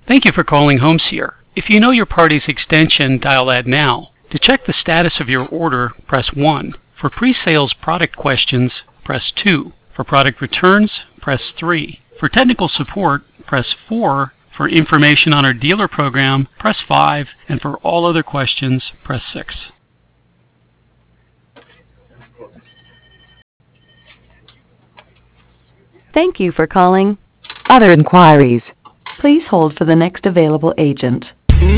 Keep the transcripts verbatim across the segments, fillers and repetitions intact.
Thank you for calling HomeSeer. If you know your party's extension, dial that now. To check the status of your order, press one. For pre-sales product questions, press two. For product returns, press three. For technical support, press four. For information on our dealer program, press five. And for all other questions, press six. Thank you for calling Other Inquiries. Please hold for the next available agent.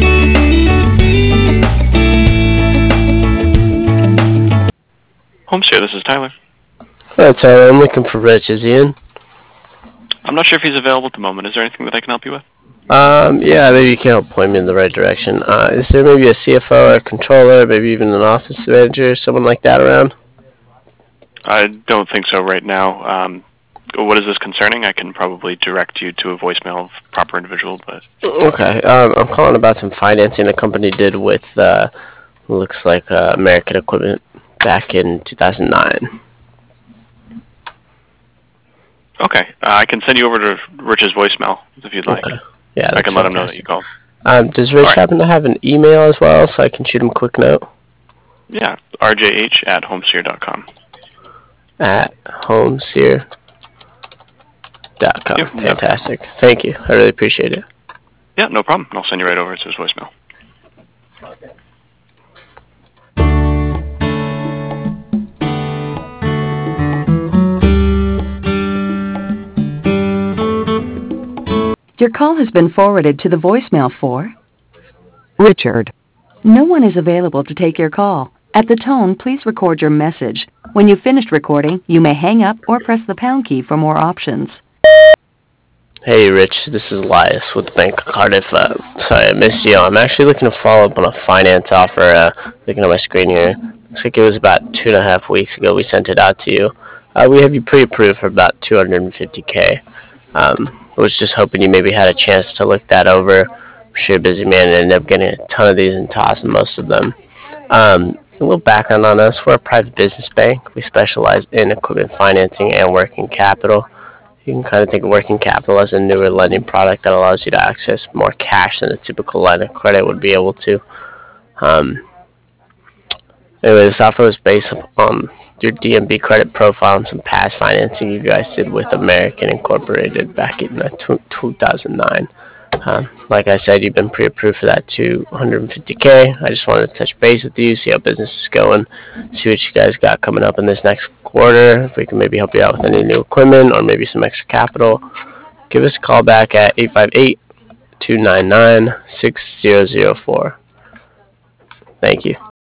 HomeSeer, this is Tyler. Hi, Tyler. I'm looking for Rich. Is he in? I'm not sure if he's available at the moment. Is there anything that I can help you with? Um, yeah, maybe you can help point me in the right direction. Uh, is there maybe a C F O or a controller, maybe even an office manager, someone like that around? I don't think so right now. Um, what is this concerning? I can probably direct you to a voicemail of proper individual, but... Okay, um, I'm calling about some financing the company did with, uh, looks like uh, American Equipment back in two thousand nine. Okay, uh, I can send you over to Rich's voicemail if you'd like. Okay. Yeah, I can let him know that fantastic. you called. Um, does Rich All right. happen to have an email as well, so I can shoot him a quick note? Yeah, R J H at homeseer dot com. At homeseer dot com. Yep. Fantastic. Thank you. I really appreciate it. Yeah, no problem. I'll send you right over to his voicemail. Your call has been forwarded to the voicemail for Richard. No one is available to take your call. At the tone, please record your message. When you've finished recording, you may hang up or press the pound key for more options. Hey Rich, this is Elias with the Bank of Cardiff. Uh, sorry I missed you. I'm actually looking to follow up on a finance offer. Uh, looking at my screen here, looks like it was about two and a half weeks ago we sent it out to you. Uh, we have you pre-approved for about two hundred fifty K. Um, I was just hoping you maybe had a chance to look that over. I'm sure you're a busy man and ended up getting a ton of these and tossing most of them. Um, a little background on us. We're a private business bank. We specialize in equipment financing and working capital. You can kind of think of working capital as a newer lending product that allows you to access more cash than a typical line of credit would be able to. Um, anyway, this offer was based on your D M B credit profile and some past financing you guys did with American Incorporated back in uh, two thousand nine. Um, like I said, you've been pre-approved for that two hundred fifty K. I just wanted to touch base with you, see how business is going, see what you guys got coming up in this next quarter, if we can maybe help you out with any new equipment or maybe some extra capital. Give us a call back at eight five eight, two nine nine, six zero zero four. Thank you.